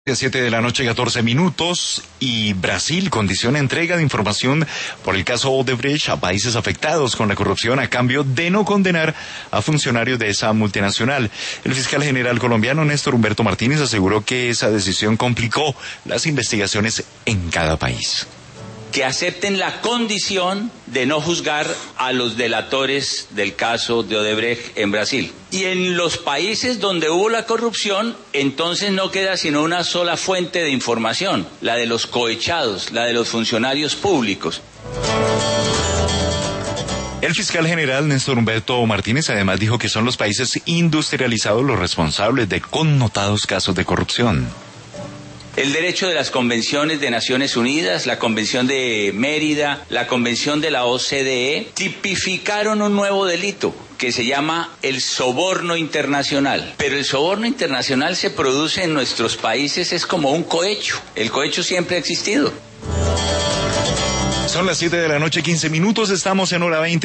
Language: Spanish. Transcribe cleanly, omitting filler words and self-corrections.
7 de la noche, 14 minutos, y Brasil condiciona entrega de información por el caso Odebrecht a países afectados con la corrupción a cambio de no condenar a funcionarios de esa multinacional. El fiscal general colombiano Néstor Humberto Martínez aseguró que esa decisión complicó las investigaciones en cada país. Que acepten la condición de no juzgar a los delatores del caso de Odebrecht en Brasil. Y en los países donde hubo la corrupción, entonces no queda sino una sola fuente de información, la de los cohechados, la de los funcionarios públicos. El fiscal general Néstor Humberto Martínez además dijo que son los países industrializados los responsables de connotados casos de corrupción. El derecho de las convenciones de Naciones Unidas, la Convención de Mérida, la Convención de la OCDE, tipificaron un nuevo delito que se llama el soborno internacional. Pero el soborno internacional se produce en nuestros países, es como un cohecho. El cohecho siempre ha existido. Son las 7 de la noche, 15 minutos, estamos en hora 20.